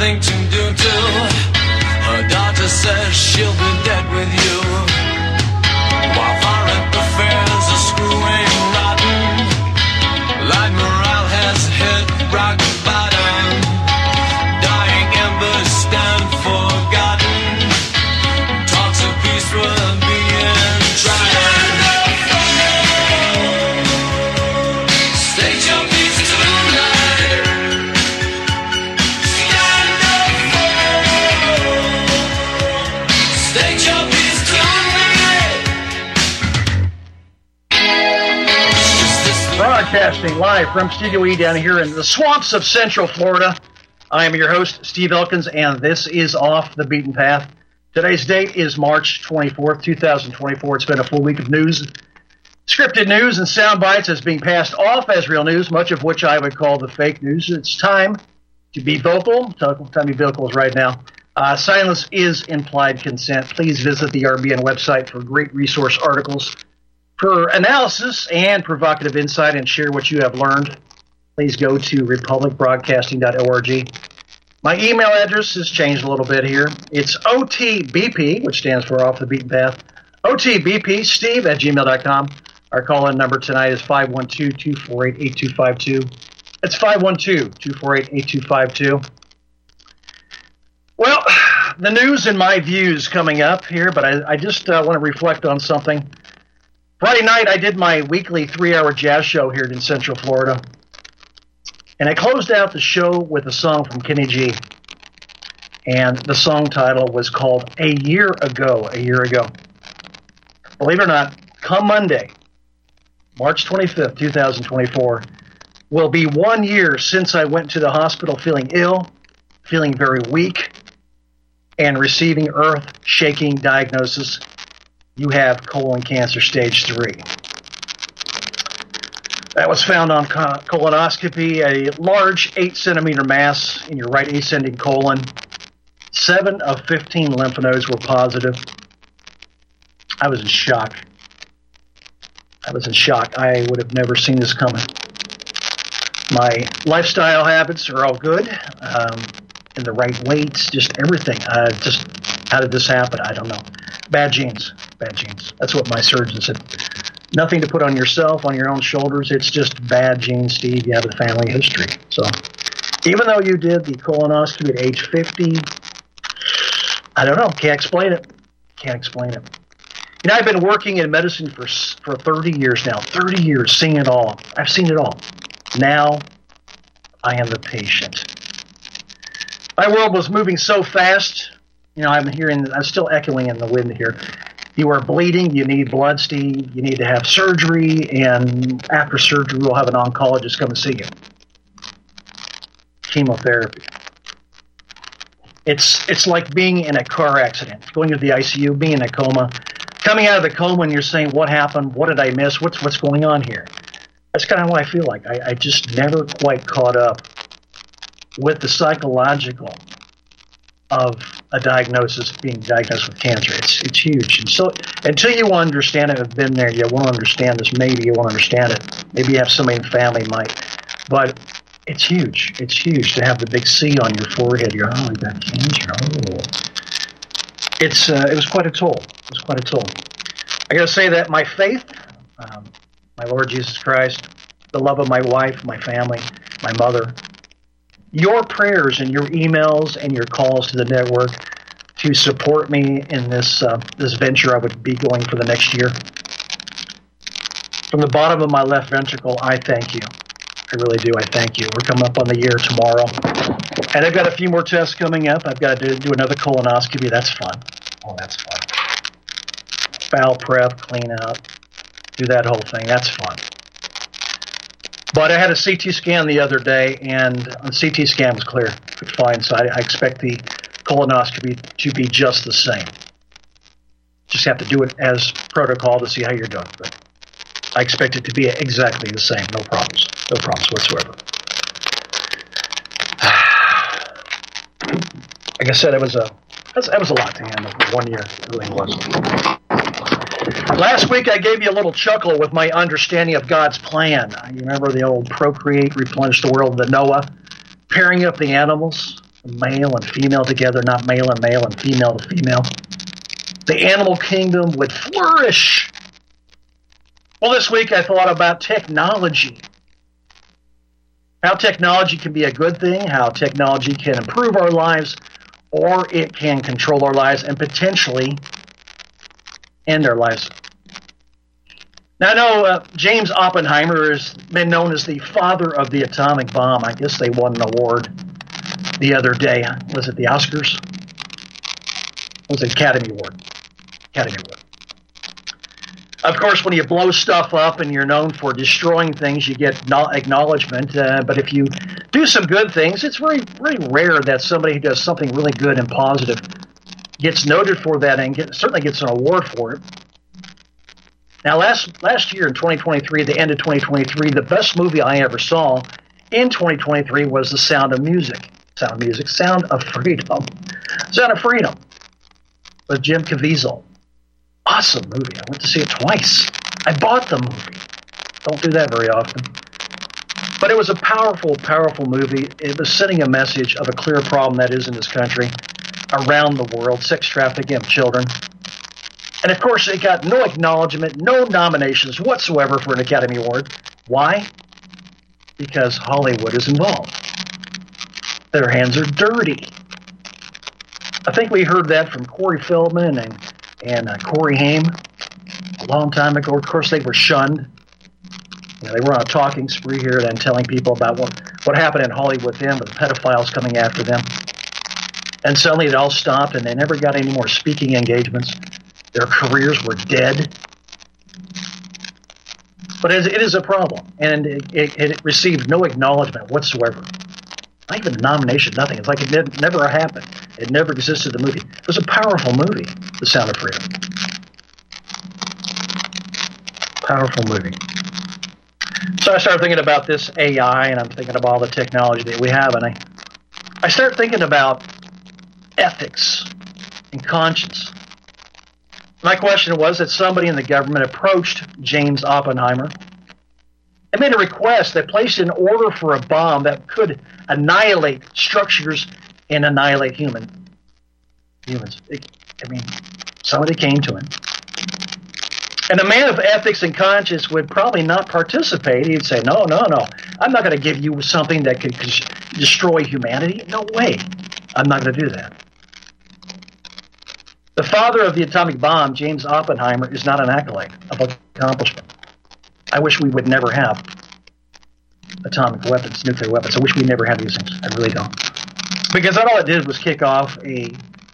nothing to do till her daughter says she'll be dead with you. While foreign affairs are screwing rotten, light morale has hit rock bottom. Dying embers stand forgotten. Talks of peace were being tried. State your peace tonight. Stand up for. State your peace tonight. Broadcasting live from Studio E down here in the swamps of Central Florida. I am your host, Steve Elkins, and this is Off the Beaten Path. Today's date is March 24th, 2024. It's been a full week of news, scripted news, and sound bites as being passed off as real news, much of which I would call the fake news. It's time to be vocal. Time to be vocal is right now. Silence is implied consent. Please visit the RBN website for great resource articles for analysis and provocative insight, and share what you have learned. Please go to republicbroadcasting.org. My email address has changed a little bit here. It's OTBP, which stands for Off the Beaten Path. OTBP, steve@gmail.com. Our call-in number tonight is 512-248-8252. It's 512-248-8252. Well, the news and my views coming up here, but I just want to reflect on something. Friday night, I did my weekly 3-hour jazz show here in Central Florida. And I closed out the show with a song from Kenny G. And the song title was called A Year Ago. Believe it or not, come Monday, March 25th, 2024, will be 1 year since I went to the hospital feeling ill, feeling very weak, and receiving earth-shaking diagnosis. You have colon cancer stage 3. That was found on colonoscopy, a large 8-centimeter mass in your right ascending colon. 7 of 15 lymph nodes were positive. I was in shock. I would have never seen this coming. My lifestyle habits are all good, in the right weights, just everything. Just how did this happen? I don't know. Bad genes. That's what my surgeon said. Nothing to put on yourself, on your own shoulders. It's just bad genes, Steve. You have a family history. So even though you did the colonoscopy at age 50, I don't know. Can't explain it. You know, I've been working in medicine for 30 years now. 30 years, seeing it all. I've seen it all. Now I am the patient. My world was moving so fast. You know, I'm still echoing in the wind here. You are bleeding. You need blood, Steve. You need to have surgery. And after surgery, we'll have an oncologist come and see you. Chemotherapy. It's like being in a car accident, going to the ICU, being in a coma, coming out of the coma, and you're saying, what happened? What did I miss? What's going on here? That's kind of what I feel like. I just never quite caught up with the psychological of a diagnosis, being diagnosed with cancer. It's huge. And so until you understand it, have been there, you won't understand this. Maybe you won't understand it. Maybe you have somebody in the family might. But it's huge. It's huge to have the big C on your forehead. You're, you got cancer. It was quite a toll. I got to say that my faith, my Lord Jesus Christ, the love of my wife, my family, my mother, your prayers and your emails and your calls to the network to support me in this venture I would be going for the next year. From the bottom of my left ventricle, I thank you. I really do. I thank you. We're coming up on the year tomorrow. And I've got a few more tests coming up. I've got to do another colonoscopy. That's fun. Oh, that's fun. Bowel prep, clean out, do that whole thing. That's fun. But I had a CT scan the other day, and the CT scan was clear. Fine, so I expect the colonoscopy to be just the same. Just have to do it as protocol to see how you're doing. But I expect it to be exactly the same. No problems. No problems whatsoever. Like I said, that was a lot to handle for 1 year. It really was. Last week I gave you a little chuckle with my understanding of God's plan. You remember the old procreate, replenish the world, the Noah, pairing up the animals? male and female together, not male and female to female. The animal kingdom would flourish. Well, this week I thought about technology. How technology can be a good thing, how technology can improve our lives, or it can control our lives and potentially end our lives. Now, I know James Oppenheimer has been known as the father of the atomic bomb. I guess they won an award the other day. Was it the Oscars? It was an Academy Award. Academy Award. Of course, when you blow stuff up and you're known for destroying things, you get acknowledgement. But if you do some good things, it's very, very rare that somebody who does something really good and positive gets noted for that and certainly gets an award for it. Now, last year in 2023, the end of 2023, the best movie I ever saw in 2023 was The Sound of Music. Sound of Music. Sound of Freedom. Sound of Freedom with Jim Caviezel. Awesome movie. I went to see it twice. I bought the movie. Don't do that very often. But it was a powerful, powerful movie. It was sending a message of a clear problem that is in this country, around the world, sex trafficking of children. And of course, it got no acknowledgement, no nominations whatsoever for an Academy Award. Why? Because Hollywood is involved. Their hands are dirty. I think we heard that from Corey Feldman and Corey Haim a long time ago. Of course, they were shunned. You know, they were on a talking spree here and telling people about what happened in Hollywood with them, with the pedophiles coming after them. And suddenly it all stopped, and they never got any more speaking engagements. Their careers were dead. But it is a problem, and it received no acknowledgement whatsoever. Not even a nomination, nothing. It's like it never happened. It never existed, the movie. It was a powerful movie, The Sound of Freedom. Powerful movie. So I started thinking about this AI, and I'm thinking about all the technology that we have, and I started thinking about ethics and conscience. My question was that somebody in the government approached James Oppenheimer and made a request that placed an order for a bomb that could annihilate structures and annihilate humans. Somebody came to him. And a man of ethics and conscience would probably not participate. He'd say, no, I'm not going to give you something that could destroy humanity. No way. I'm not going to do that. The father of the atomic bomb, James Oppenheimer, is not an acolyte of accomplishment. I wish we would never have atomic weapons, nuclear weapons. I wish we never had these things. I really don't. Because all it did was kick off a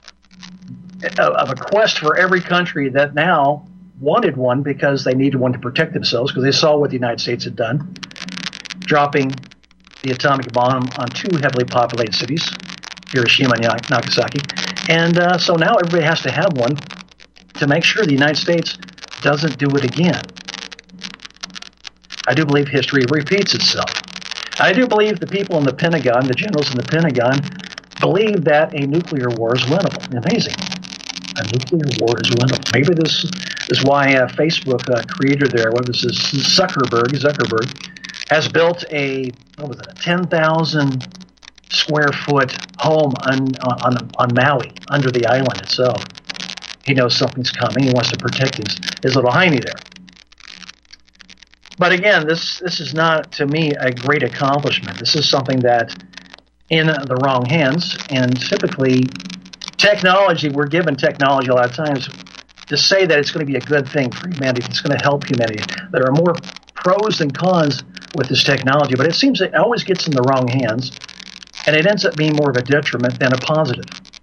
quest for every country that now wanted one because they needed one to protect themselves, because they saw what the United States had done, dropping the atomic bomb on two heavily populated cities, Hiroshima and Nagasaki. And so now everybody has to have one to make sure the United States doesn't do it again. I do believe history repeats itself. I do believe the people in the Pentagon, the generals in the Pentagon, believe that a nuclear war is winnable. Amazing. A nuclear war is winnable. Maybe this is why Facebook creator there, Zuckerberg, has built a 10,000 square foot home on Maui, under the island itself. He knows something's coming. He wants to protect his little hiney there. But again, this is not, to me, a great accomplishment. This is something that, in the wrong hands, and typically technology, we're given technology a lot of times to say that it's going to be a good thing for humanity, it's going to help humanity. There are more pros than cons with this technology, but it seems it always gets in the wrong hands, and it ends up being more of a detriment than a positive.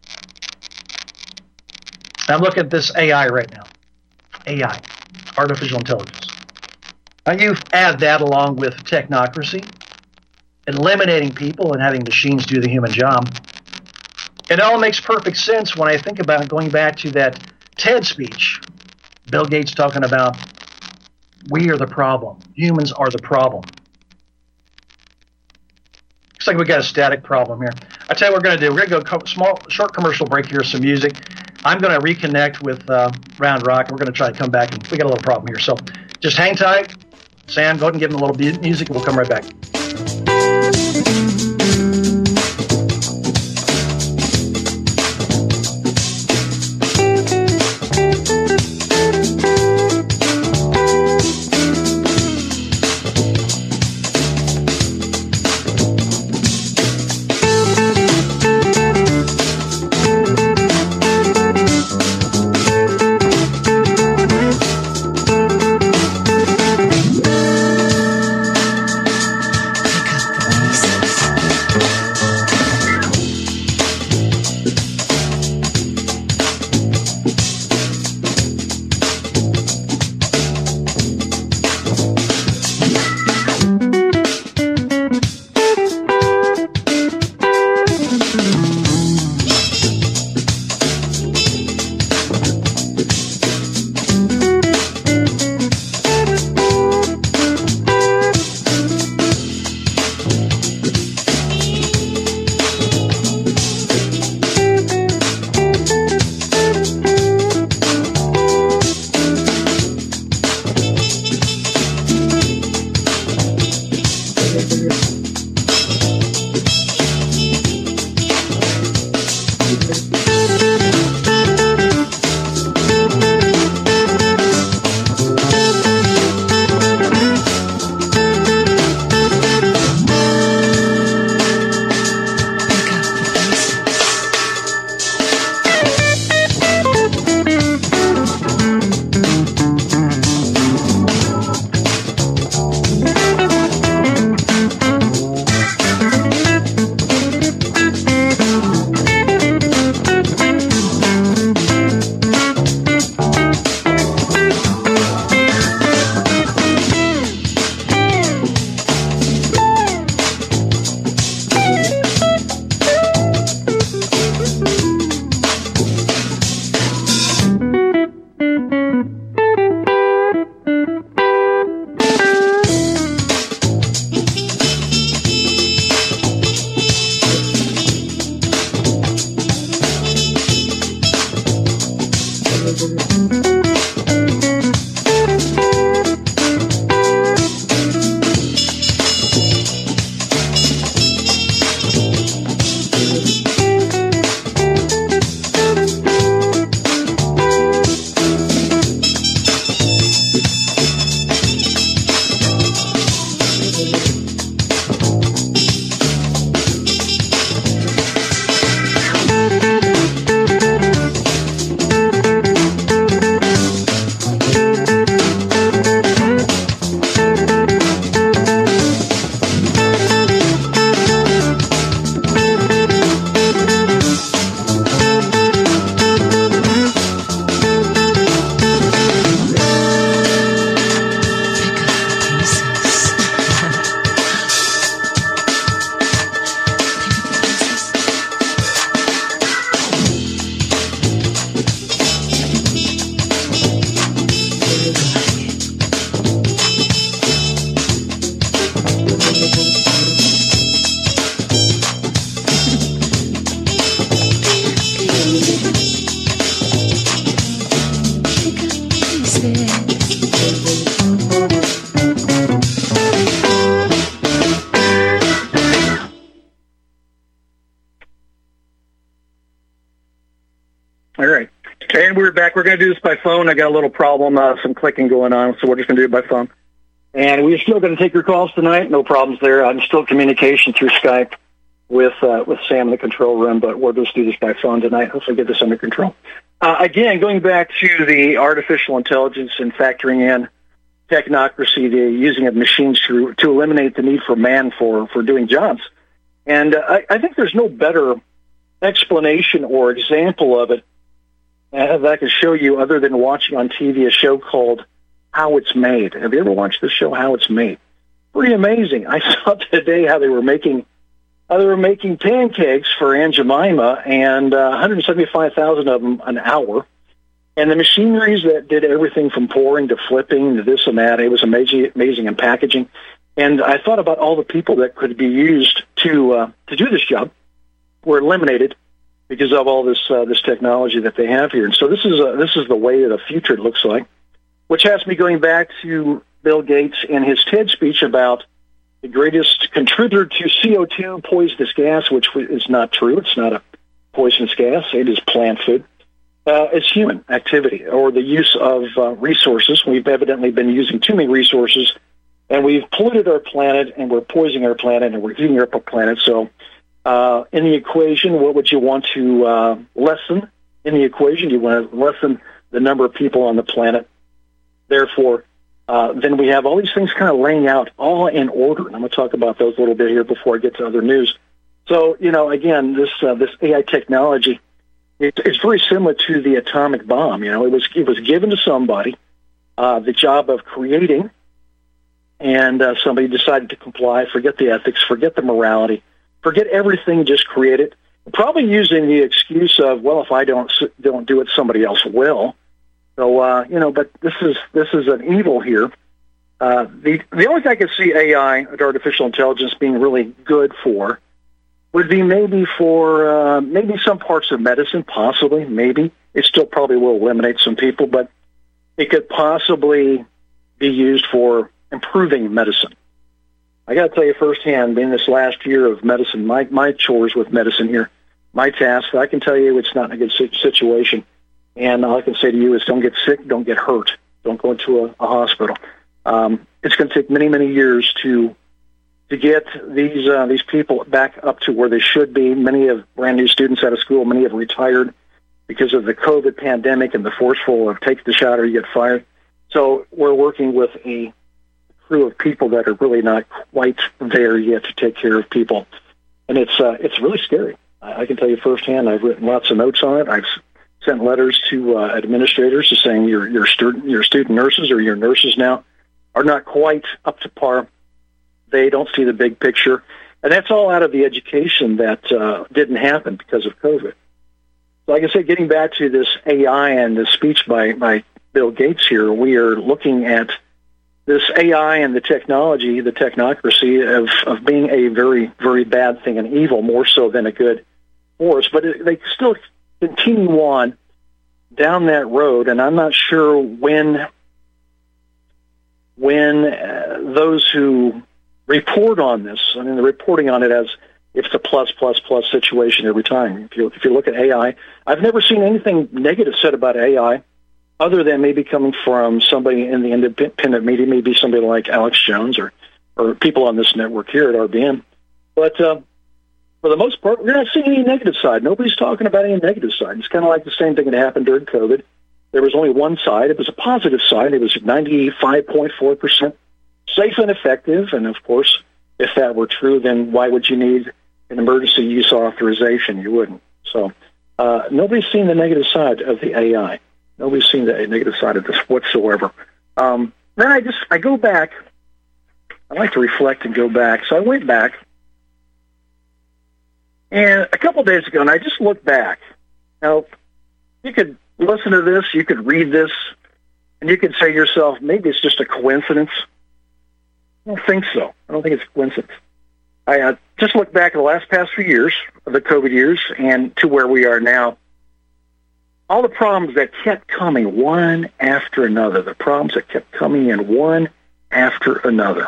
I'm looking at this AI right now. AI, artificial intelligence. Now you add that along with technocracy, eliminating people and having machines do the human job. It all makes perfect sense when I think about going back to that TED speech. Bill Gates talking about, we are the problem. Humans are the problem. Looks like we got a static problem here. I tell you what we're going to do. We're going to go short commercial break here, some music. I'm going to reconnect with Round Rock, and we're going to try to come back, and we got a little problem here. So just hang tight. Sam, go ahead and give him a little music, and we'll come right back. All right. And we're back. We're going to do this by phone. I got a little problem, some clicking going on, so we're just going to do it by phone. And we're still going to take your calls tonight. No problems there. I'm still in communication through Skype with Sam in the control room, but we'll just do this by phone tonight. Hopefully get this under control. Again, going back to the artificial intelligence and factoring in technocracy, the using of machines to eliminate the need for man for doing jobs. And I think there's no better explanation or example of it that I can show you other than watching on TV a show called How It's Made. Have you ever watched the show How It's Made? Pretty amazing. I saw today how they were making pancakes for Aunt Jemima, and 175,000 of them an hour. And the machineries that did everything from pouring to flipping to this and that, it was amazing in packaging. And I thought about all the people that could be used to do this job were eliminated because of all this technology that they have here. And so this is the way of the future, it looks like, which has me going back to Bill Gates and his TED speech about the greatest contributor to CO2, poisonous gas, which is not true. It's not a poisonous gas. It is plant food. It's human activity or the use of resources. We've evidently been using too many resources, and we've polluted our planet, and we're poisoning our planet, and we're heating up our planet. So in the equation, what would you want to lessen in the equation? You want to lessen the number of people on the planet. Therefore, then we have all these things kind of laying out all in order. And I'm going to talk about those a little bit here before I get to other news. So, again, this AI technology, it's very similar to the atomic bomb. It was given to somebody, the job of creating, and somebody decided to comply, forget the ethics, forget the morality, forget everything, just create it. Probably using the excuse of, well, if I don't do it, somebody else will. So, but this is an evil here. The only thing I could see AI, artificial intelligence, being really good for would be maybe for maybe some parts of medicine, possibly, maybe. It still probably will eliminate some people, but it could possibly be used for improving medicine. I got to tell you firsthand, in this last year of medicine, my chores with medicine here, my tasks, I can tell you it's not a good situation. And all I can say to you is don't get sick, don't get hurt, don't go into a hospital. It's going to take many, many years to get these people back up to where they should be. Many have brand new students out of school. Many have retired because of the COVID pandemic and the forceful of take the shot or you get fired. So we're working with a crew of people that are really not quite there yet to take care of people. And it's really scary. I can tell you firsthand, I've written lots of notes on it. I've sent letters to administrators saying your student nurses or your nurses now are not quite up to par. They don't see the big picture. And that's all out of the education that didn't happen because of COVID. So like I said, getting back to this AI and the speech by Bill Gates here, we are looking at this AI and the technology, the technocracy of being a very, very bad thing, an evil, more so than a good force. But they still continue on down that road, and I'm not sure when those who report on this, I mean, they're reporting on it as if it's a plus situation every time. If you look at AI, I've never seen anything negative said about AI, other than maybe coming from somebody in the independent media, maybe somebody like Alex Jones or people on this network here at RBN. But for the most part, we're not seeing any negative side. Nobody's talking about any negative side. It's kind of like the same thing that happened during COVID. There was only one side. It was a positive side. It was 95.4% safe and effective. And, of course, if that were true, then why would you need an emergency use authorization? You wouldn't. So nobody's seen the negative side of the AI. Nobody's seen the negative side of this whatsoever. Then I go back. I like to reflect and go back. So I went back. And a couple of days ago, and I just looked back. Now, you could listen to this, you could read this, and you could say to yourself, maybe it's just a coincidence. I don't think so. I don't think it's a coincidence. I just looked back at the past few years, of the COVID years, and to where we are now. All the problems that kept coming one after another, the problems that kept coming in one after another.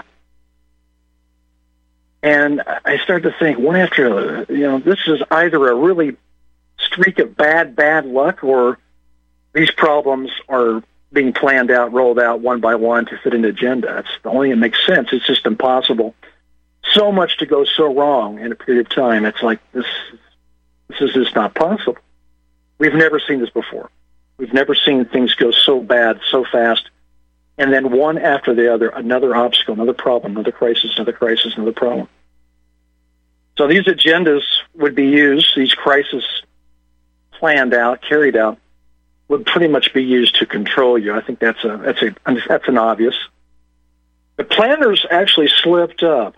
And I started to think, one after another, this is either a really streak of bad luck, or these problems are being planned out, rolled out one by one to fit an agenda. That's the only thing that makes sense. It's just impossible. So much to go so wrong in a period of time. It's like, this is just not possible. We've never seen this before. We've never seen things go so bad, so fast, and then one after the other, another obstacle, another problem, another crisis, another problem. So these agendas would be used, these crises planned out, carried out, would pretty much be used to control you. I think that's an obvious. The planners actually slipped up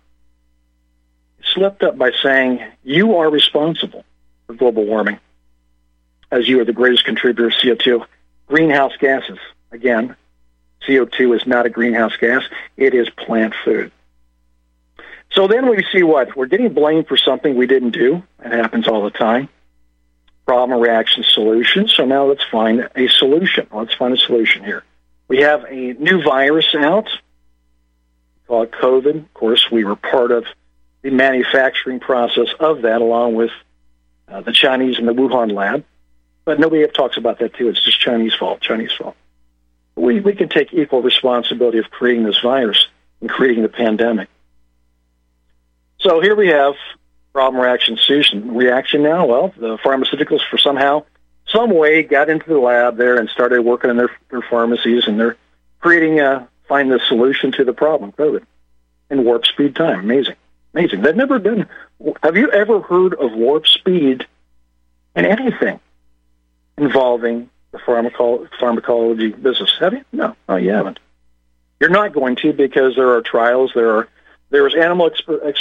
by saying, you are responsible for global warming, as you are the greatest contributor of CO2. Greenhouse gases, again, CO2 is not a greenhouse gas. It is plant food. So then we see what? We're getting blamed for something we didn't do. It happens all the time. Problem, reaction, solution. So now let's find a solution. Let's find a solution here. We have a new virus out called COVID. Of course, we were part of the manufacturing process of that, along with the Chinese in the Wuhan lab. But nobody ever talks about that, too. It's just Chinese fault. We can take equal responsibility of creating this virus and creating the pandemic. So here we have problem, reaction, solution. Reaction now, well, the pharmaceuticals for some way got into the lab there and started working in their pharmacies, and they're find the solution to the problem, COVID, in warp speed time. Amazing. They've never been. Have you ever heard of warp speed in anything involving the pharmacology business? Have you? No, you haven't. You're not going to, because there are trials. There's animal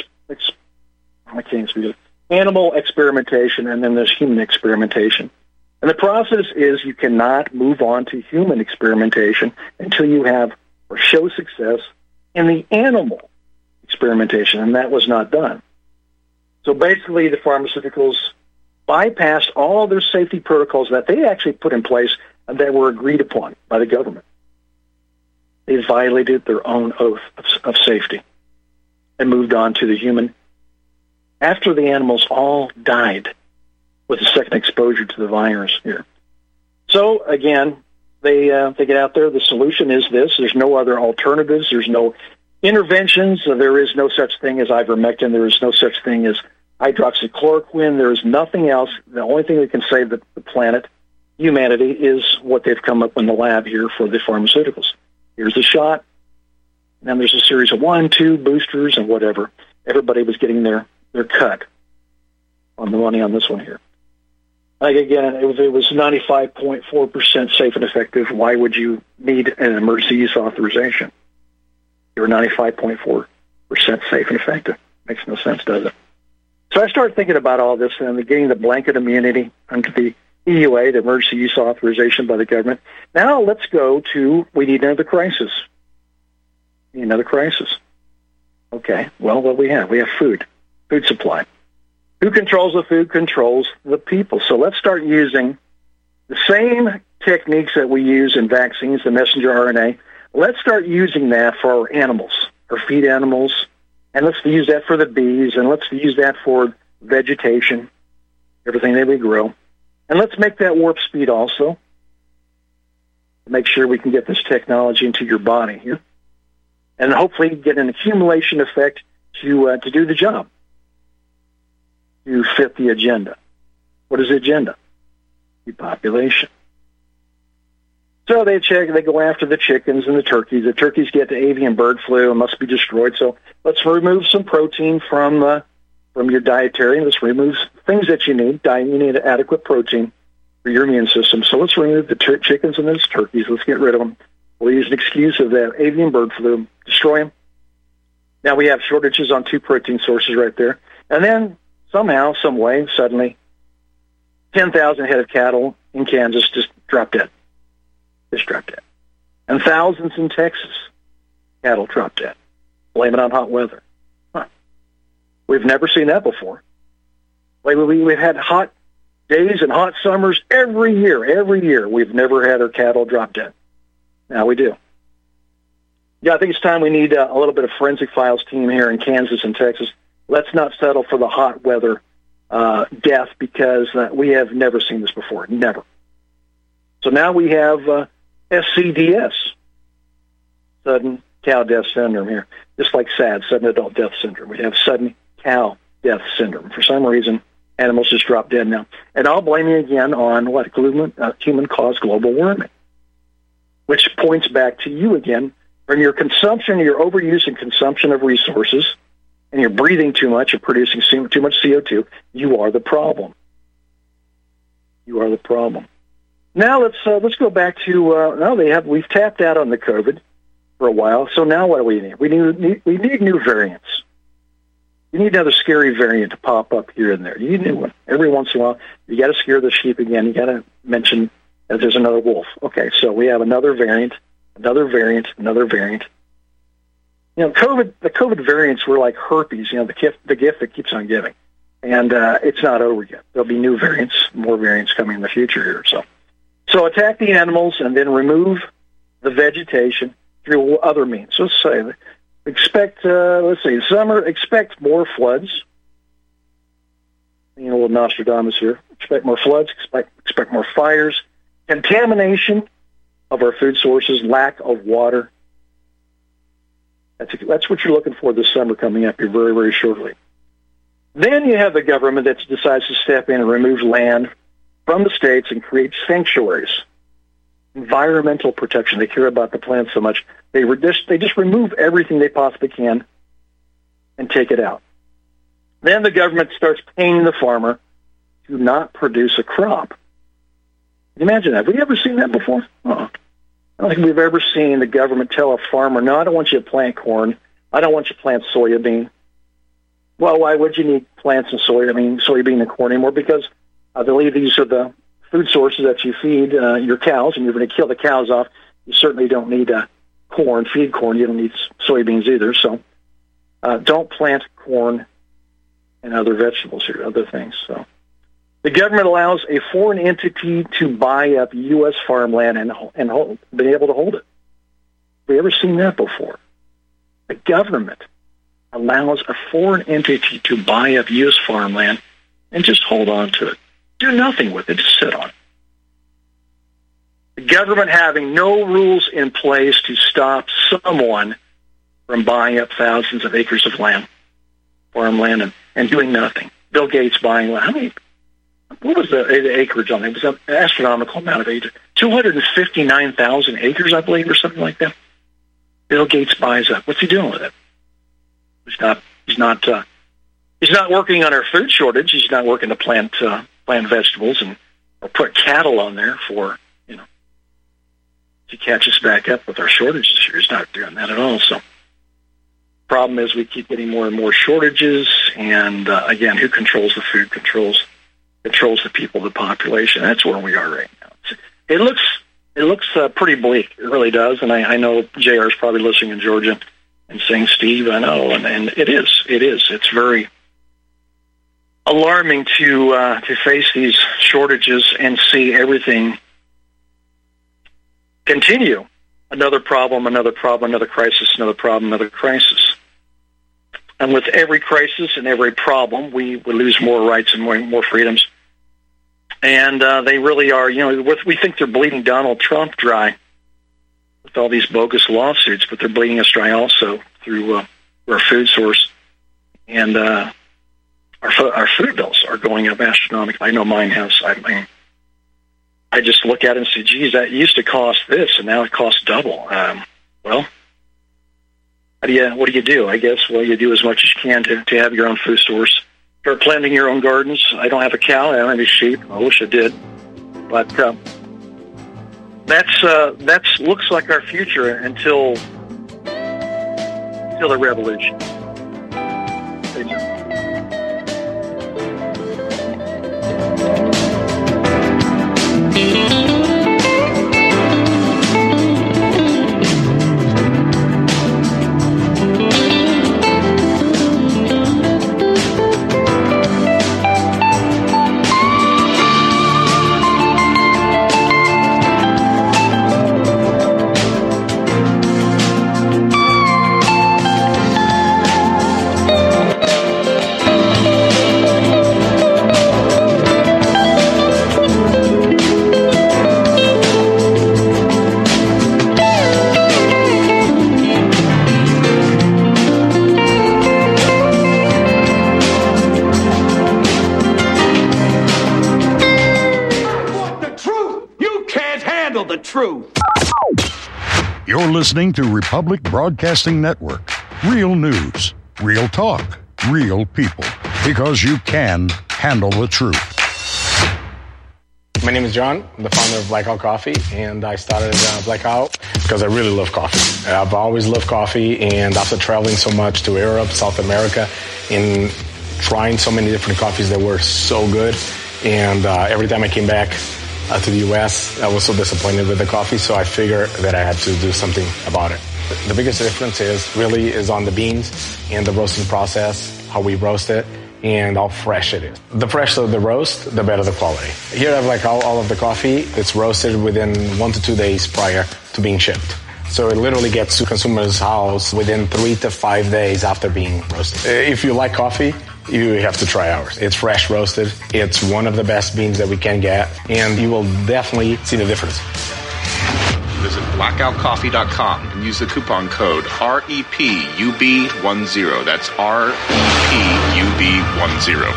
animal experimentation, and then there's human experimentation. And the process is you cannot move on to human experimentation until you have or show success in the animal experimentation, and that was not done. So basically, the pharmaceuticals bypassed all their safety protocols that they actually put in place and that were agreed upon by the government. They violated their own oath of safety and moved on to the human after the animals all died with a second exposure to the virus here. So, again, they get out there. The solution is this. There's no other alternatives. There's no interventions. There is no such thing as ivermectin. There is no such thing as hydroxychloroquine. There is nothing else. The only thing that can save the planet, humanity, is what they've come up in the lab here for the pharmaceuticals. Here's a shot. And then there's a series of 1, 2 boosters and whatever. Everybody was getting their cut on the money on this one here. Like, again, it was 95.4% safe and effective. Why would you need an emergency use authorization? You're 95.4% safe and effective. Makes no sense, does it? So I started thinking about all this and getting the blanket immunity under the EUA, the emergency use authorization by the government. Now let's go to, we need another crisis. Okay, well, what we have? We have food supply. Who controls the food controls the people. So let's start using the same techniques that we use in vaccines, the messenger RNA, let's start using that for our animals, our feed animals, and let's use that for the bees, and let's use that for vegetation, everything that we grow. And let's make that warp speed also to make sure we can get this technology into your body here. And hopefully get an accumulation effect to do the job, to fit the agenda. What is the agenda? Depopulation. So they go after the chickens and the turkeys. The turkeys get the avian bird flu and must be destroyed. So let's remove some protein from your dietary. Let's remove things that you need. You need adequate protein for your immune system. So let's remove the chickens and those turkeys. Let's get rid of them. We'll use an excuse of that avian bird flu, destroy them. Now we have shortages on 2 protein sources right there. And then somehow, some way, suddenly, 10,000 head of cattle in Kansas just dropped dead. Just dropped dead. And thousands in Texas, cattle dropped dead. Blame it on hot weather. Huh. We've never seen that before. We've had hot days and hot summers every year. Every year we've never had our cattle drop dead. Now we do. Yeah, I think it's time we need a little bit of Forensic Files team here in Kansas and Texas. Let's not settle for the hot weather death because we have never seen this before. Never. So now we have SCDS, sudden cow death syndrome here. Just like SAD, sudden adult death syndrome. We have sudden cow death syndrome. For some reason, animals just drop dead now. And I'll blame you again on human-caused global warming, which points back to you again. From your consumption, your overuse and consumption of resources, and you're breathing too much, you're producing too much CO2, you are the problem. You are the problem. Now let's go back to we've tapped out on the COVID for a while. So now what do we need? We need new variants. You need another scary variant to pop up here and there. You need a new one every once in a while. You got to scare the sheep again. You got to mention that there's another wolf. Okay, so we have another variant. Another variant. You know, the COVID variants were like herpes, the gift that keeps on giving. And it's not over yet. There'll be new variants, more variants coming in the future here. So attack the animals and then remove the vegetation through other means. So let's say, expect more floods. A little Nostradamus here. Expect more floods, expect more fires, contamination of our food sources, lack of water. That's what you're looking for this summer coming up here very, very shortly. Then you have the government that decides to step in and remove land from the states and create sanctuaries. Environmental protection. They care about the planet so much. They just remove everything they possibly can and take it out. Then the government starts paying the farmer to not produce a crop. Can you imagine that? Have we ever seen that before? I don't think we've ever seen the government tell a farmer, no, I don't want you to plant corn. I don't want you to plant soybean. Well, why would you need plants and soybean and corn anymore? Because I believe these are the food sources that you feed your cows, and you're going to kill the cows off. You certainly don't need feed corn. You don't need soybeans either. So don't plant corn and other vegetables here, other things. So the government allows a foreign entity to buy up U.S. farmland and been able to hold it. Have we ever seen that before? The government allows a foreign entity to buy up U.S. farmland and just hold on to it. Do nothing with it. Just sit on it. The government having no rules in place to stop someone from buying up thousands of acres of land, farmland, and doing nothing. Bill Gates buying land. What was the acreage on it? It was an astronomical amount of acres. 259,000 acres, I believe, or something like that. Bill Gates buys up. What's he doing with it? He's not working on our food shortage. He's not working to plant vegetables or put cattle on there to catch us back up with our shortages here. He's not doing that at all. So problem is we keep getting more and more shortages. And again, who controls the food controls the people, the population. That's where we are right now. It looks pretty bleak. It really does. And I know JR is probably listening in Georgia and saying, Steve, I know. And it is. It's very alarming to face these shortages and see everything continue. Another problem, another crisis, another problem, another crisis. And with every crisis and every problem, we lose more rights and more freedoms. And they really are, we think they're bleeding Donald Trump dry with all these bogus lawsuits, but they're bleeding us dry also through our food source. And our food bills are going up astronomically. I know mine has. I just look at it and say, geez, that used to cost this, and now it costs double. Well, what do you do? I guess, you do as much as you can to have your own food source. Start planting your own gardens. I don't have a cow. I don't have any sheep. I wish I did. But that's looks like our future until the revolution. Stay tuned. You're listening to Republic Broadcasting Network. Real news, real talk, real people. Because you can handle the truth. My name is John. I'm the founder of Blackout Coffee, and I started Blackout because I really love coffee. I've always loved coffee, and after traveling so much to Europe, South America, and trying so many different coffees that were so good, and every time I came back to the U.S., I was so disappointed with the coffee, so I figured that I had to do something about it. The biggest difference is on the beans and the roasting process, how we roast it, and how fresh it is. The fresher the roast, the better the quality. Here I have all of the coffee. It's roasted within 1 to 2 days prior to being shipped. So it literally gets to consumer's house within 3 to 5 days after being roasted. If you like coffee, you have to try ours. It's fresh roasted. It's one of the best beans that we can get, and you will definitely see the difference. Visit blackoutcoffee.com and use the coupon code REPUB10. That's REPUB10.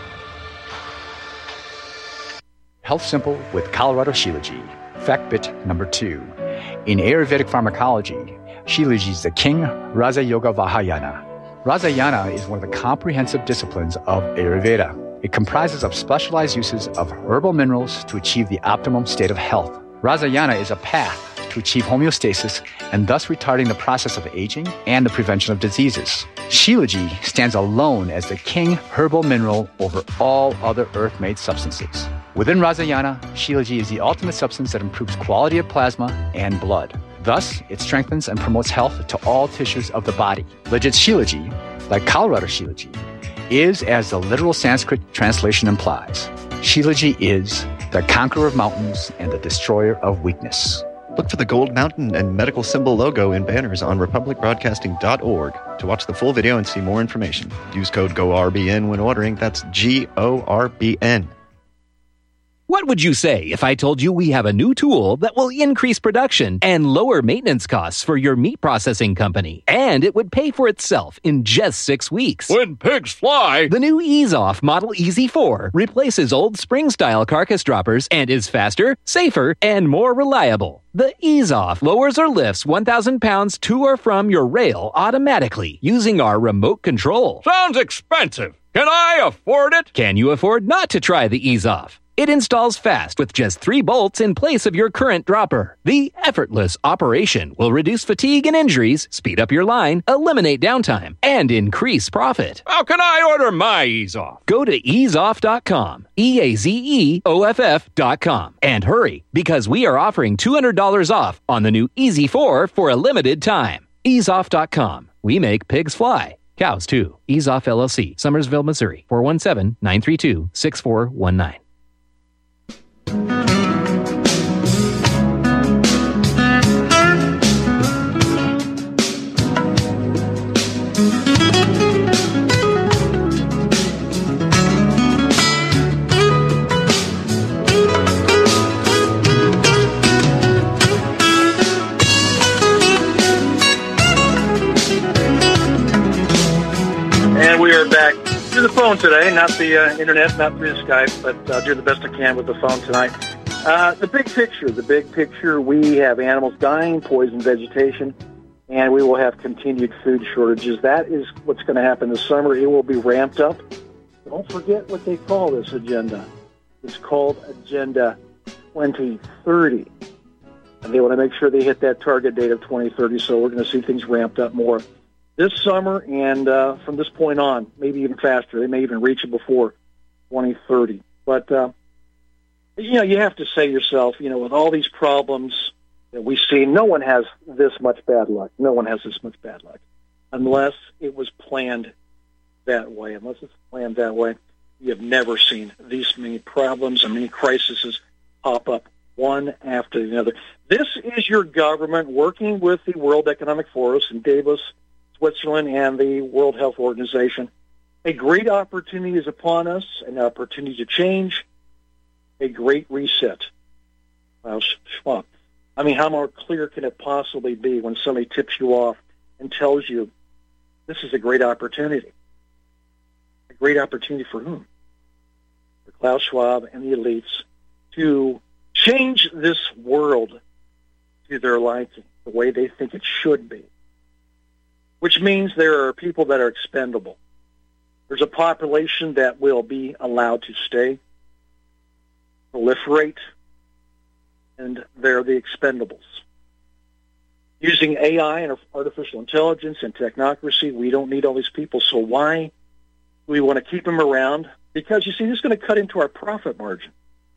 Health Simple with Colorado Shilajit. Fact bit number 2. In Ayurvedic pharmacology, Shilajit is the king Raja Yoga Vahayana. Rajayana is one of the comprehensive disciplines of Ayurveda. It comprises of specialized uses of herbal minerals to achieve the optimum state of health. Rajayana is a path to achieve homeostasis and thus retarding the process of aging and the prevention of diseases. Shilajit stands alone as the king herbal mineral over all other earth-made substances. Within Rajayana, Shilajit is the ultimate substance that improves quality of plasma and blood. Thus, it strengthens and promotes health to all tissues of the body. Legit Shilajit, like Colorado Shilajit, is as the literal Sanskrit translation implies. Shilajit is the conqueror of mountains and the destroyer of weakness. Look for the gold mountain and medical symbol logo in banners on republicbroadcasting.org to watch the full video and see more information. Use code GORBN when ordering. That's GORBN. What would you say if I told you we have a new tool that will increase production and lower maintenance costs for your meat processing company? And it would pay for itself in just 6 weeks. When pigs fly! The new EaseOff Model EZ4 replaces old spring-style carcass droppers and is faster, safer, and more reliable. The EaseOff lowers or lifts 1,000 pounds to or from your rail automatically using our remote control. Sounds expensive. Can I afford it? Can you afford not to try the EaseOff? It installs fast with just 3 bolts in place of your current dropper. The effortless operation will reduce fatigue and injuries, speed up your line, eliminate downtime, and increase profit. How can I order my EaseOff? Go to easeoff.com, EAZEOFF.com, and hurry, because we are offering $200 off on the new EZ4 for a limited time. Easeoff.com. We make pigs fly. Cows, too. EaseOff LLC, Summersville, Missouri, 417-932-6419. phone today, not the internet, not through Skype, but I'll do the best I can with the phone tonight. The big picture, we have animals dying, poison vegetation, and we will have continued food shortages. That is what's going to happen this summer. It will be ramped up. Don't forget what they call this agenda. It's called Agenda 2030. And they want to make sure they hit that target date of 2030, so we're going to see things ramped up more this summer and from this point on, maybe even faster. They may even reach it before 2030. But, you have to say to yourself, with all these problems that we see, no one has this much bad luck. No one has this much bad luck unless it was planned that way. Unless it's planned that way, you have never seen these many problems and many crises pop up one after the other. This is your government working with the World Economic Forum in Davos, Switzerland, and the World Health Organization. A great opportunity is upon us, an opportunity to change, a great reset. Klaus Schwab. I mean, how more clear can it possibly be when somebody tips you off and tells you this is a great opportunity? A great opportunity for whom? For Klaus Schwab and the elites to change this world to their liking, the way they think it should be, which means there are people that are expendable. There's a population that will be allowed to stay, proliferate, and they're the expendables. Using AI and artificial intelligence and technocracy, we don't need all these people, so why do we want to keep them around? Because, you see, this is going to cut into our profit margin.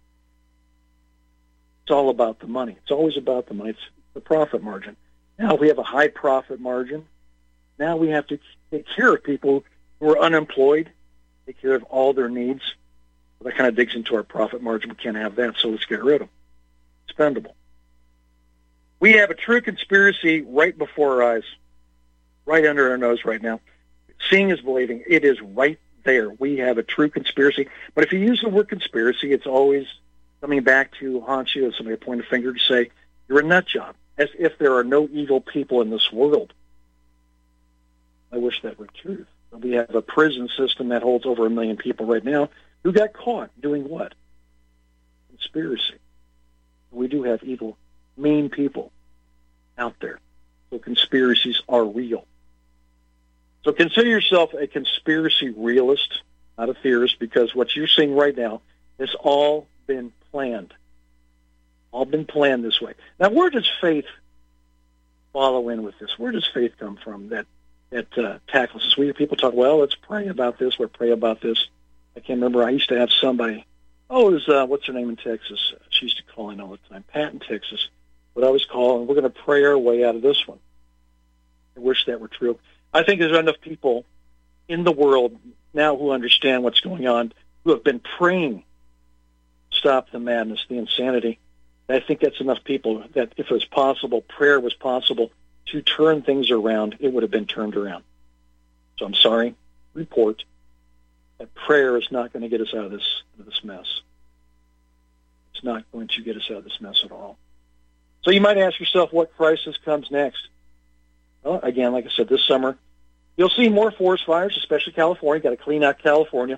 It's all about the money. It's always about the money. It's the profit margin. Now we have a high profit margin. Now we have to take care of people who are unemployed, take care of all their needs. Well, that kind of digs into our profit margin. We can't have that, so let's get rid of them. Expendable. We have a true conspiracy right before our eyes, right under our nose right now. Seeing is believing. It is right there. We have a true conspiracy. But if you use the word conspiracy, it's always coming back to haunt you as somebody point a finger to say, you're a nut job, as if there are no evil people in this world. I wish that were true. We have a prison system that holds over 1 million people right now who got caught doing what? Conspiracy. We do have evil, mean people out there. So conspiracies are real. So consider yourself a conspiracy realist, not a theorist, because what you're seeing right now has all been planned. All been planned this way. Now, where does faith follow in with this? Where does faith come from that tackles this? We hear people talk, well, let's pray about this, or pray about this. I can't remember. I used to have somebody, it was, what's her name in Texas? She used to call in all the time. Pat in Texas. What I was calling, we're going to pray our way out of this one. I wish that were true. I think there's enough people in the world now who understand what's going on, who have been praying to stop the madness, the insanity. I think that's enough people that if it was possible, prayer was possible to turn things around, it would have been turned around. So I'm sorry, report that prayer is not going to get us out of this mess. It's not going to get us out of this mess at all. So you might ask yourself, what crisis comes next? Well, again, like I said, this summer, you'll see more forest fires, especially California. Got to clean out California.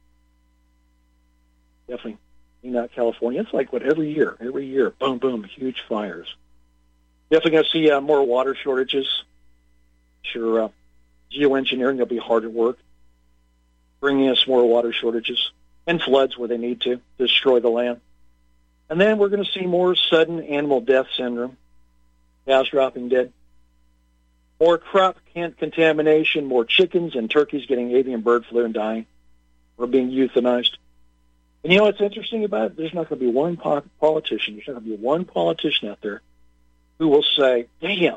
Definitely clean out California. It's like every year, boom, boom, huge fires. Definitely going to see more water shortages. Sure, geoengineering will be hard at work, bringing us more water shortages and floods where they need to destroy the land. And then we're going to see more sudden animal death syndrome, cows dropping dead, more crop contamination, more chickens and turkeys getting avian bird flu and dying or being euthanized. And you know what's interesting about it? There's not going to be one politician, there's not going to be one politician out there who will say, damn,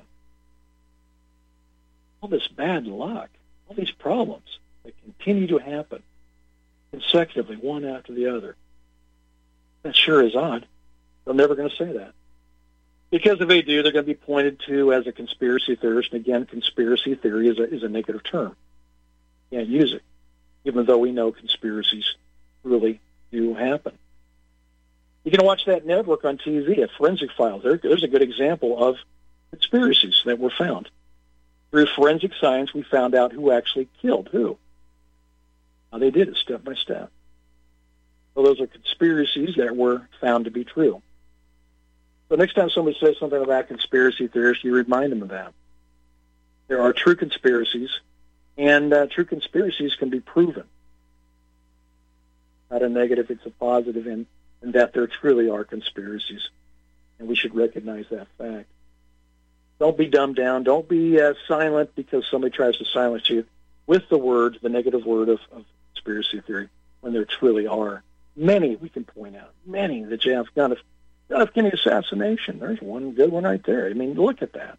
all this bad luck, all these problems that continue to happen consecutively, one after the other. That sure is odd. They're never going to say that. Because if they do, they're going to be pointed to as a conspiracy theorist. And again, conspiracy theory is a negative term. You can't use it, even though we know conspiracies really do happen. You can watch that network on TV at Forensic Files. There's a good example of conspiracies that were found. Through forensic science, we found out who actually killed who. They did it step by step. So those are conspiracies that were found to be true. So next time somebody says something about conspiracy theorists, you remind them of that. There are true conspiracies, and true conspiracies can be proven. Not a negative, it's a positive in that there truly are conspiracies, and we should recognize that fact. Don't be dumbed down. Don't be silent because somebody tries to silence you with the negative word of conspiracy theory, when there truly are many, we can point out, many. The John F. Kennedy assassination, there's one good one right there. I mean, look at that.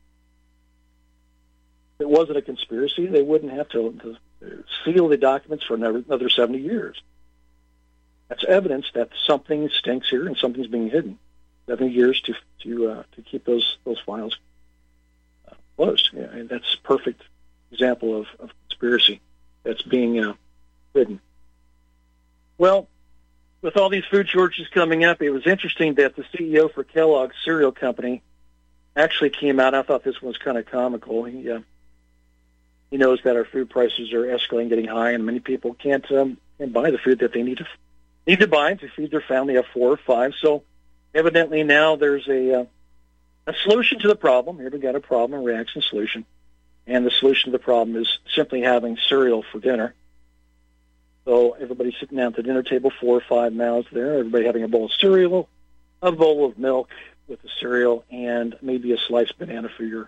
If it wasn't a conspiracy, they wouldn't have to seal the documents for another 70 years. That's evidence that something stinks here and something's being hidden. 70 years to keep those files closed. Yeah, and that's a perfect example of conspiracy that's being hidden. Well, with all these food shortages coming up, it was interesting that the CEO for Kellogg's cereal company actually came out. I thought this one was kind of comical. He knows that our food prices are escalating, getting high, and many people can't buy the food that they need to buy to feed their family of 4 or 5. So evidently now there's a solution to the problem. Here we got a problem, a reaction solution. And the solution to the problem is simply having cereal for dinner. So everybody's sitting down at the dinner table, 4 or 5 mouths there, everybody having a bowl of cereal, a bowl of milk with the cereal, and maybe a sliced banana for your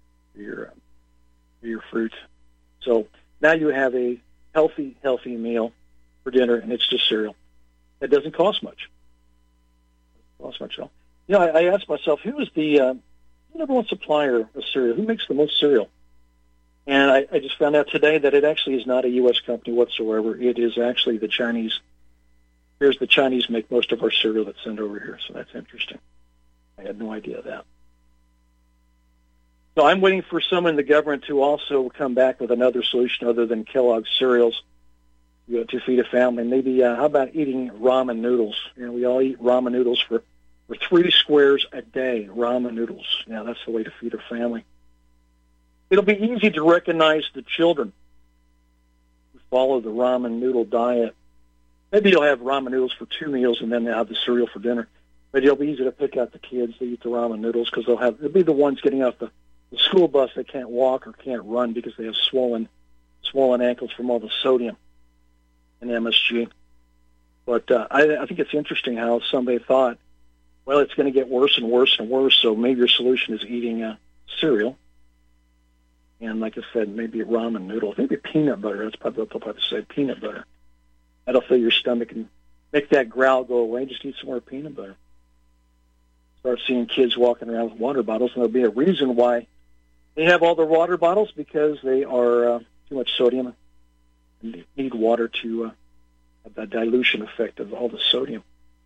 fruit. So now you have a healthy meal for dinner, and it's just cereal. That doesn't cost much. It doesn't cost much at all. You know, I asked myself, who is the number one supplier of cereal? Who makes the most cereal? And I just found out today that it actually is not a U.S. company whatsoever. It is actually the Chinese. Here's the Chinese make most of our cereal that's sent over here, so that's interesting. I had no idea of that. So I'm waiting for someone in the government to also come back with another solution other than Kellogg's cereals to feed a family. Maybe, how about eating ramen noodles? You know, we all eat ramen noodles for 3 squares a day, ramen noodles. Yeah, that's the way to feed a family. It'll be easy to recognize the children who follow the ramen noodle diet. Maybe you'll have ramen noodles for 2 meals and then they'll have the cereal for dinner. But it'll be easy to pick out the kids that eat the ramen noodles because they'll be the ones getting off the school bus that can't walk or can't run because they have swollen ankles from all the sodium in MSG. But I think it's interesting how somebody thought, well, it's going to get worse and worse and worse, so maybe your solution is eating cereal. And like I said, maybe ramen noodles, maybe peanut butter. That's probably what they'll probably say, peanut butter. That'll fill your stomach and make that growl go away. Just eat some more peanut butter. Start seeing kids walking around with water bottles, and there'll be a reason why they have all their water bottles, because they are too much sodium and need water to have that dilution effect of all the sodium.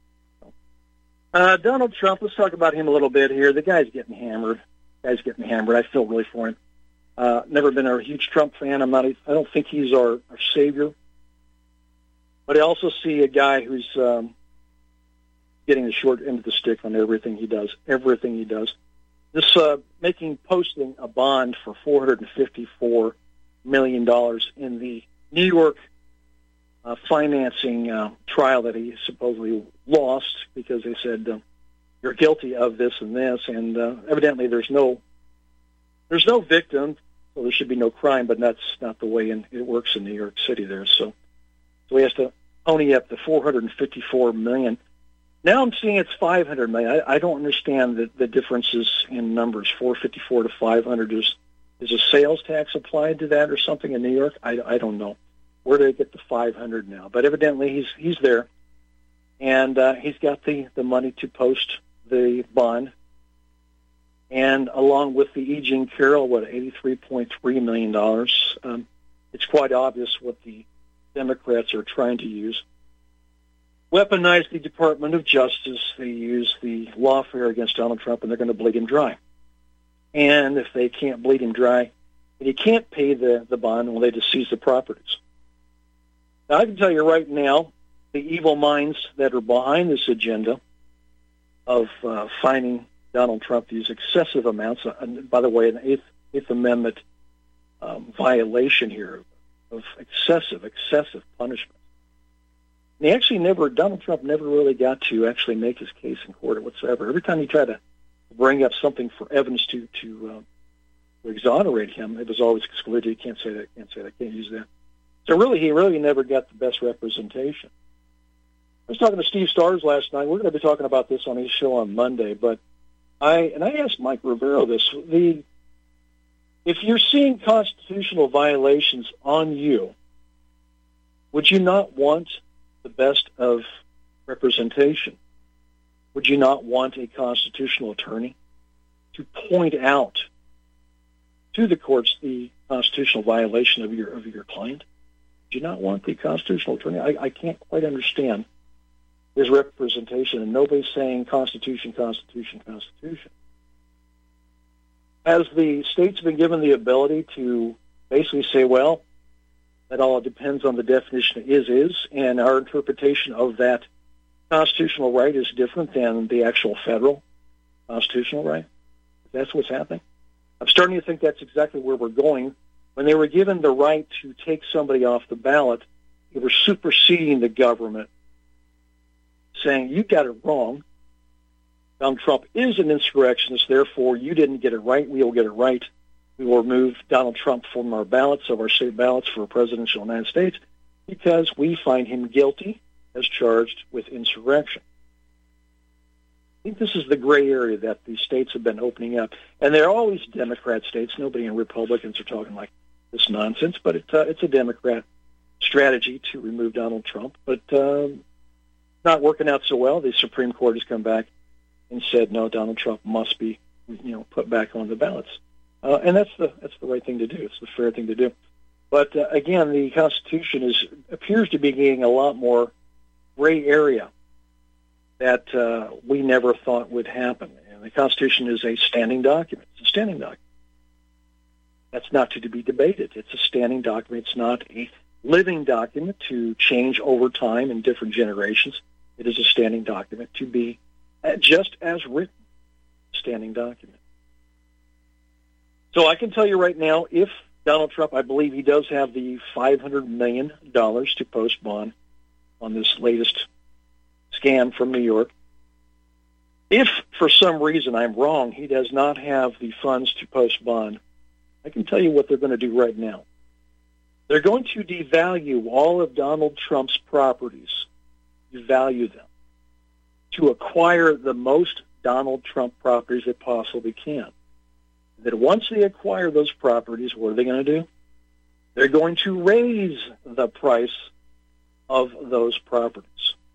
Donald Trump, let's talk about him a little bit here. The guy's getting hammered. I feel really for him. Never been a huge Trump fan. I don't think he's our savior. But I also see a guy who's getting the short end of the stick on everything he does. This posting a bond for $454 million in the New York financing trial that he supposedly lost because they said you're guilty of this and this, and evidently there's no victim, so there should be no crime, but that's not the way it works in New York City there. So he has to pony up the $454 million. Now I'm seeing it's $500 million. I don't understand the differences in numbers, 454 to 500. Is a sales tax applied to that or something in New York? I don't know. Where do they get the 500 now? But evidently he's there, and he's got the money to post the bond. And along with the E. Jean Carroll, $83.3 million, it's quite obvious what the Democrats are trying to use. Weaponize the Department of Justice. They use the lawfare against Donald Trump, and they're going to bleed him dry. And if they can't bleed him dry, and he can't pay the bond, well, they just seize the properties. Now, I can tell you right now, the evil minds that are behind this agenda of fining Donald Trump these excessive amounts, by the way, an Eighth Amendment violation here, of excessive punishment. And Donald Trump never really got to actually make his case in court whatsoever. Every time he tried to bring up something for evidence to exonerate him, it was always excluded. You can't say that, can't use that. So really, he really never got the best representation. I was talking to Steve Stars last night. We're going to be talking about this on his show on Monday, but I asked Mike Rivero this. If you're seeing constitutional violations on you, would you not want the best of representation? Would you not want a constitutional attorney to point out to the courts the constitutional violation of your client? Would you not want the constitutional attorney? I can't quite understand his representation, and nobody's saying Constitution, Constitution, Constitution. Has the states been given the ability to basically say, well, that all depends on the definition of is, and our interpretation of that constitutional right is different than the actual federal constitutional right? That's what's happening. I'm starting to think that's exactly where we're going. When they were given the right to take somebody off the ballot, they were superseding the government, saying, you got it wrong. Donald Trump is an insurrectionist, therefore you didn't get it right, we will get it right. We will remove Donald Trump from our ballots, of our state ballots for presidential United States, because we find him guilty as charged with insurrection. I think this is the gray area that the states have been opening up. And they're always Democrat states. Nobody in Republicans are talking like this nonsense, but it's a Democrat strategy to remove Donald Trump. But not working out so well. The Supreme Court has come back and said, no, Donald Trump must be, put back on the ballots. And that's the right thing to do. It's the fair thing to do. But again, the Constitution appears to be getting a lot more gray area that we never thought would happen. And the Constitution is a standing document. It's a standing document. That's not to be debated. It's a standing document. It's not a living document to change over time in different generations. It is a standing document to be just as written, standing document. So I can tell you right now, if Donald Trump, I believe he does have the $500 million to post bond on this latest scam from New York. If for some reason I'm wrong, he does not have the funds to post bond, I can tell you what they're going to do right now. They're going to devalue all of Donald Trump's properties, devalue them, to acquire the most Donald Trump properties they possibly can. That once they acquire those properties, what are they going to do? They're going to raise the price of those properties.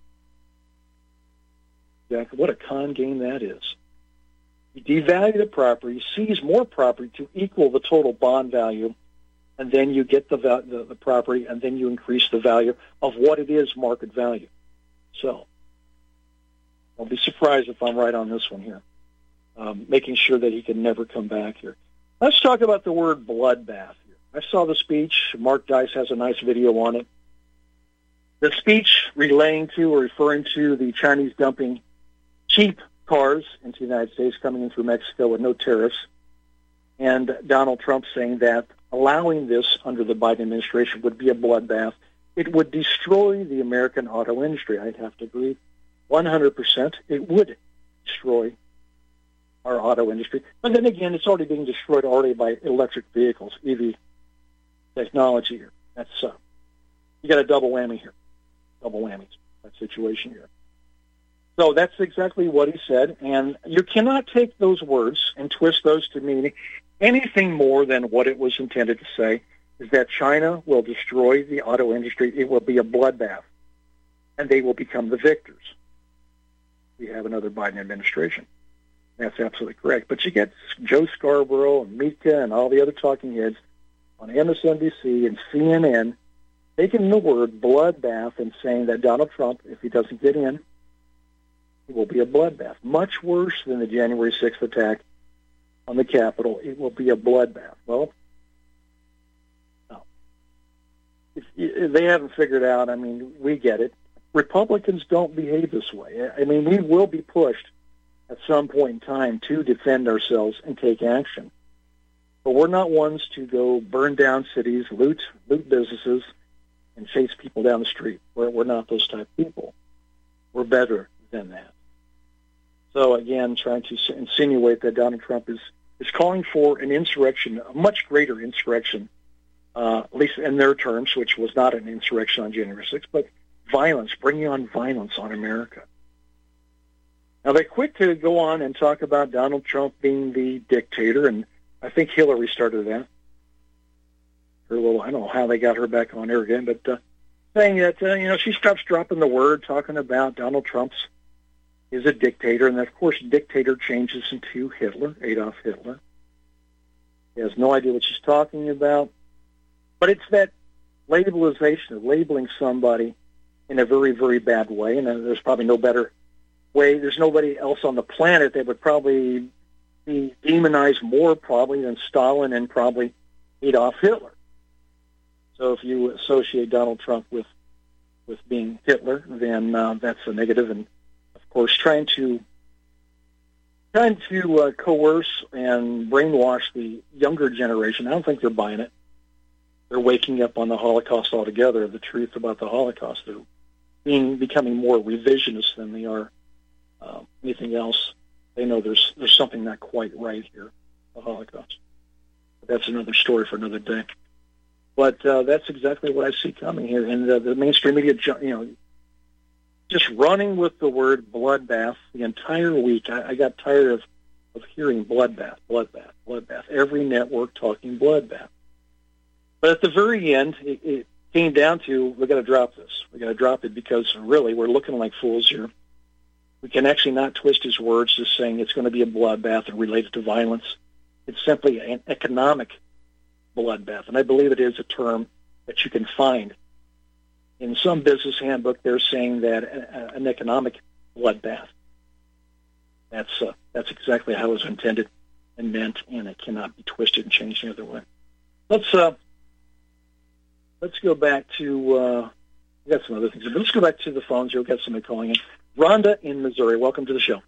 Jack, what a con game that is. You devalue the property, seize more property to equal the total bond value, and then you get the property, and then you increase the value of what it is market value. So, don't be surprised if I'm right on this one here. Making sure that he can never come back here. Let's talk about the word bloodbath here. I saw the speech. Mark Dice has a nice video on it. The speech referring to the Chinese dumping cheap cars into the United States coming in through Mexico with no tariffs, and Donald Trump saying that allowing this under the Biden administration would be a bloodbath. It would destroy the American auto industry. I'd have to agree 100%. It would destroy our auto industry. But then again, it's already being destroyed by electric vehicles, EV technology here. That's you got a double whammy here. Double whammies, that situation here. So that's exactly what he said, and you cannot take those words and twist those to mean anything more than what it was intended to say, is that China will destroy the auto industry. It will be a bloodbath, and they will become the victors. We have another Biden administration. That's absolutely correct. But you get Joe Scarborough and Mika and all the other talking heads on MSNBC and CNN taking the word bloodbath and saying that Donald Trump, if he doesn't get in, it will be a bloodbath. Much worse than the January 6th attack on the Capitol. It will be a bloodbath. Well, no. If they haven't figured out, we get it. Republicans don't behave this way. We will be pushed at some point in time to defend ourselves and take action. But we're not ones to go burn down cities, loot businesses, and chase people down the street. We're not those type of people. We're better than that. So again, trying to insinuate that Donald Trump is calling for an insurrection, a much greater insurrection, at least in their terms, which was not an insurrection on January 6th, but violence, bringing on violence on America. Now, they're quick to go on and talk about Donald Trump being the dictator, and I think Hillary started that. I don't know how they got her back on air again, but saying that, she stops dropping the word, talking about Donald Trump's is a dictator, and of course, dictator changes into Hitler, Adolf Hitler. He has no idea what she's talking about, but it's that labelization of labeling somebody in a very, very bad way, and there's probably no better way. There's nobody else on the planet that would probably be demonized more probably than Stalin and probably Adolf Hitler. So if you associate Donald Trump with being Hitler, then that's a negative, and of course, trying to coerce and brainwash the younger generation. I don't think they're buying it. They're waking up on the Holocaust altogether, the truth about the Holocaust. They're becoming more revisionist than they are anything else. They know there's something not quite right here, the Holocaust. But that's another story for another day. But that's exactly what I see coming here. And the mainstream media, just running with the word bloodbath the entire week. I got tired of hearing bloodbath. Every network talking bloodbath. But at the very end, it came down to, we got to drop this. We got to drop it because really we're looking like fools here. We can actually not twist his words just saying it's going to be a bloodbath and related to violence. It's simply an economic bloodbath. And I believe it is a term that you can find. In some business handbook, they're saying that an economic bloodbath. That's exactly how it was intended and meant, and it cannot be twisted and changed any other way. Let's go back to we got some other things, but let's go back to the phones here. We've got somebody calling in. Rhonda in Missouri, welcome to the show.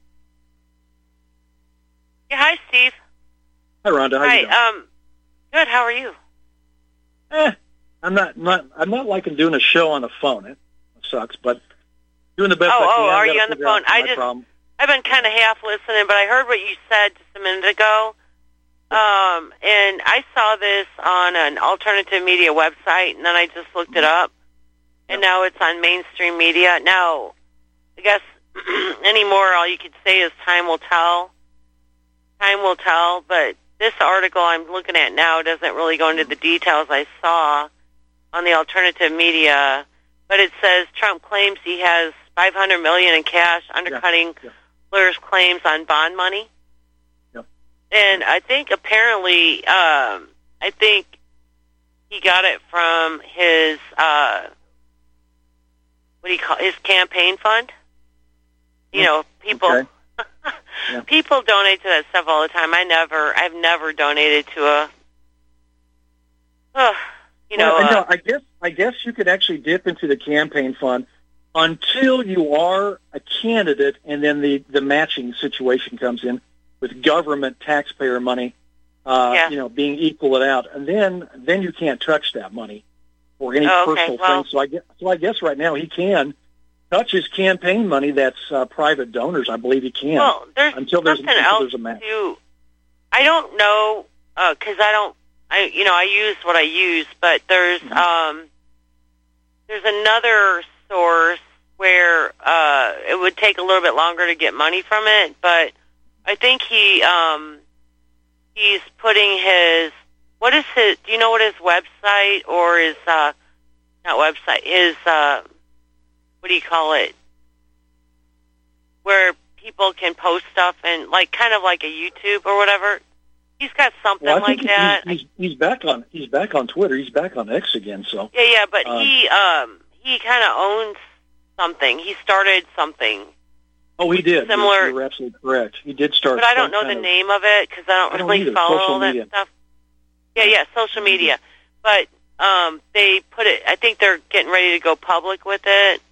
Yeah, hi, Steve. Hi, Rhonda. How you doing? Good. How are you? I'm not liking doing a show on the phone. It sucks, but doing the best I can. Oh, are you on the phone? I've been kind of half listening, but I heard what you said just a minute ago. And I saw this on an alternative media website, and then I just looked it up, and now it's on mainstream media. Now, I guess anymore, all you could say is time will tell. Time will tell, but this article I'm looking at now doesn't really go into the details I saw on the alternative media, but it says Trump claims he has $500 million in cash, undercutting lawyers' claims on bond money. And I think apparently, I think he got it from his his campaign fund. You know, people people donate to that stuff all the time. I've never donated to a. I guess you could actually dip into the campaign fund until you are a candidate, and then the matching situation comes in with government taxpayer money, being equal it out, and then you can't touch that money or any personal thing. So I guess right now he can touch his campaign money. That's private donors. I believe he can. Well, until there's a match. I don't know because I use what I use, but there's another source where it would take a little bit longer to get money from it, but I think he's putting his, do you know what his website or his, not website, his, what do you call it, where people can post stuff and kind of like a YouTube or whatever. He's got something like that. He's back on Twitter. He's back on X again. So yeah, but he kind of owns something. He started something. Oh, he did. Similar. You're absolutely correct. He did start. But I don't know the name of it because I don't really follow all that stuff. Yeah, social media. But they put it. I think they're getting ready to go public with it.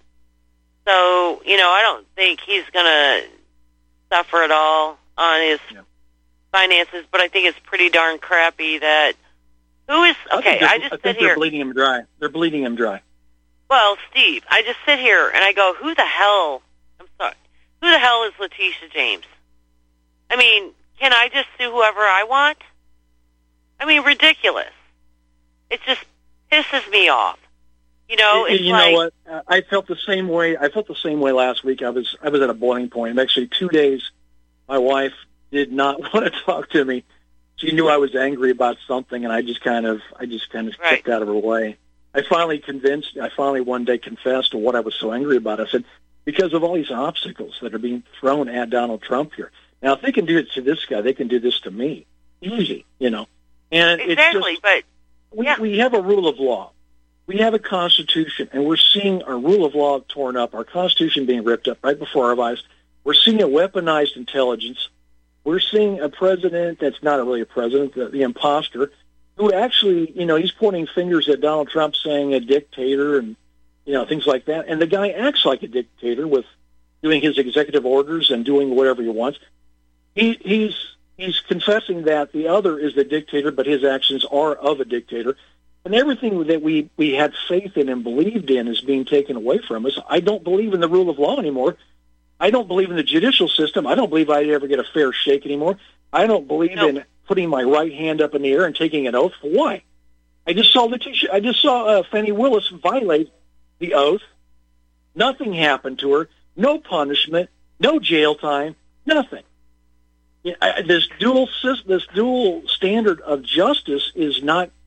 So I don't think he's gonna suffer at all on his finances, but I think it's pretty darn crappy that who is okay. I think sit they're here. bleeding him dry. They're bleeding him dry. Well, Steve, I just sit here and I go, who the hell? I'm sorry. Who the hell is Letitia James? I mean, can I just sue whoever I want? I mean, ridiculous. It just pisses me off. You know, it's you like, know what? I felt the same way. I felt the same way last week. I was at a boiling point. Actually, 2 days, my wife did not want to talk to me. She knew I was angry about something, and I just kind of stepped out of her way. I finally one day confessed to what I was so angry about. I said, because of all these obstacles that are being thrown at Donald Trump here. Now, if they can do it to this guy, they can do this to me. Easy, you know. And exactly, it's just, but we have a rule of law. We have a Constitution, and we're seeing our rule of law torn up, our Constitution being ripped up right before our eyes. We're seeing a weaponized intelligence. We're seeing a president that's not really a president, the imposter, who actually, you know, he's pointing fingers at Donald Trump, saying a dictator and, you know, things like that. And the guy acts like a dictator with doing his executive orders and doing whatever he wants. He's confessing that the other is the dictator, but his actions are of a dictator. And everything that we had faith in and believed in is being taken away from us. I don't believe in the rule of law anymore. I don't believe in the judicial system. I don't believe I'd ever get a fair shake anymore. I don't believe in putting my right hand up in the air and taking an oath. Why? I just saw Fannie Willis violate the oath. Nothing happened to her. No punishment. No jail time. Nothing. This dual standard of justice is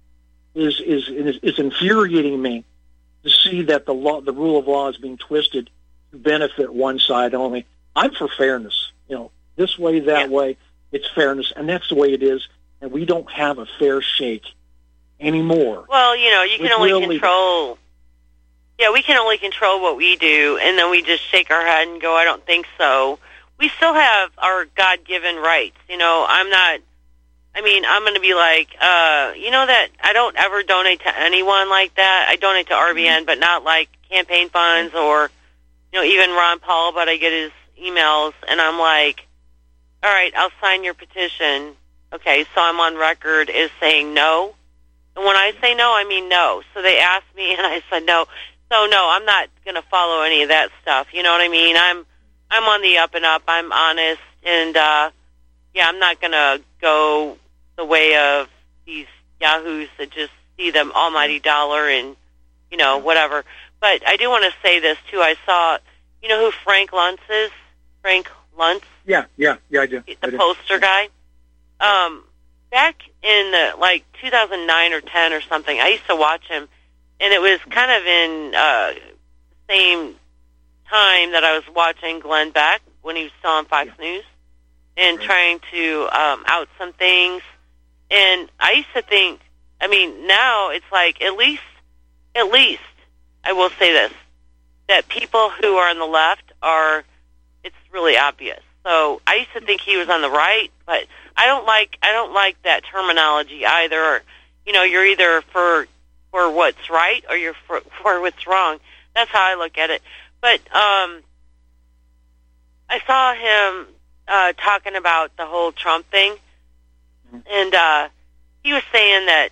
infuriating me to see that the rule of law is being twisted to benefit one side only. I'm for fairness. You know, this way, that way, it's fairness, and that's the way it is. And we don't have a fair shake anymore. Well, you know, you can only control. Yeah, we can only control what we do, and then we just shake our head and go, I don't think so. We still have our God-given rights. You know, I'm going to be like, you know that I don't ever donate to anyone like that. I donate to RBN, but not like campaign funds or, you know, even Ron Paul, but I get his emails, and I'm like, all right, I'll sign your petition. Okay, so I'm on record as saying no. And when I say no, I mean no. So they asked me, and I said no. So, no, I'm not going to follow any of that stuff. You know what I mean? I'm on the up and up. I'm honest, and, I'm not going to go the way of these yahoos that just see the almighty dollar and, you know, whatever. But I do want to say this, too. I saw, you know who Frank Luntz is? Frank Luntz? Yeah, I do. The poster guy. Back in, 2009 or 10 or something, I used to watch him, and it was kind of in the same time that I was watching Glenn Beck when he was still on Fox News and trying to out some things. And I used to think, I mean, now it's like at least, I will say this, that people who are on the left it's really obvious. So I used to think he was on the right, but I don't like that terminology either. Or, you know, you're either for what's right or you're for what's wrong. That's how I look at it. But I saw him talking about the whole Trump thing, and he was saying that,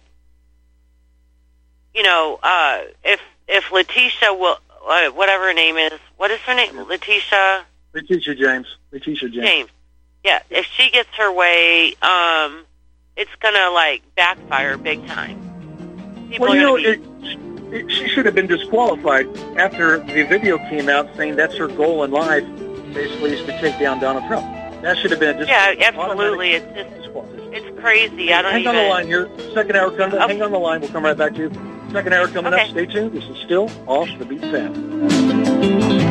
you know, if Letitia will, whatever her name is, what is her name? Letitia James. Yeah, if she gets her way, it's gonna backfire big time. She should have been disqualified after the video came out saying that's her goal in life, basically, is to take down Donald Trump. That should have been absolutely. It's crazy. I don't Hang on the line here. Second hour coming up. Hang on the line. We'll come right back to you. Second hour coming up. Stay tuned. This is still Off the Beat Sound.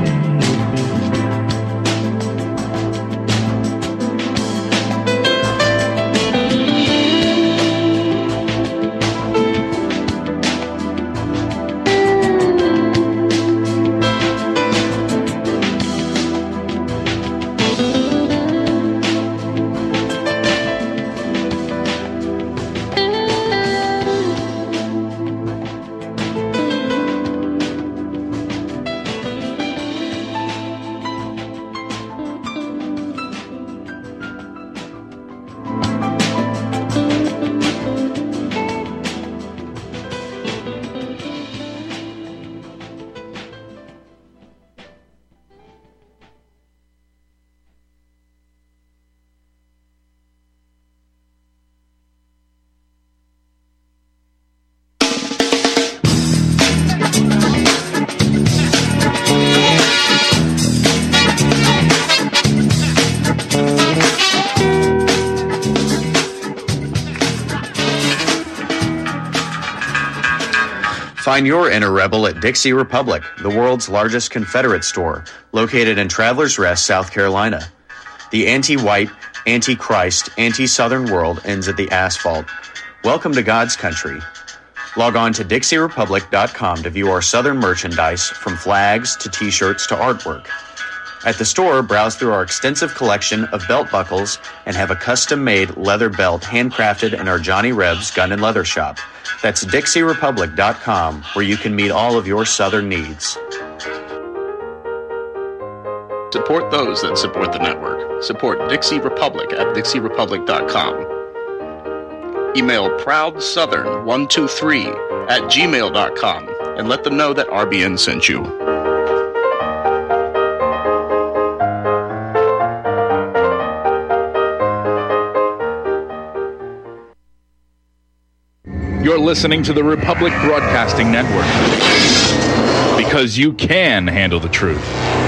Find your inner rebel at Dixie Republic, the world's largest Confederate store, located in Travelers Rest, South Carolina. The anti-white, anti-Christ, anti-Southern world ends at the asphalt. Welcome to God's country. Log on to DixieRepublic.com to view our Southern merchandise, from flags to t-shirts to artwork. At the store, browse through our extensive collection of belt buckles and have a custom-made leather belt handcrafted in our Johnny Rebs Gun and Leather Shop. That's DixieRepublic.com, where you can meet all of your Southern needs. Support those that support the network. Support Dixie Republic at DixieRepublic.com. Email ProudSouthern123@gmail.com and let them know that RBN sent you. You're listening to the Republic Broadcasting Network, because you can handle the truth.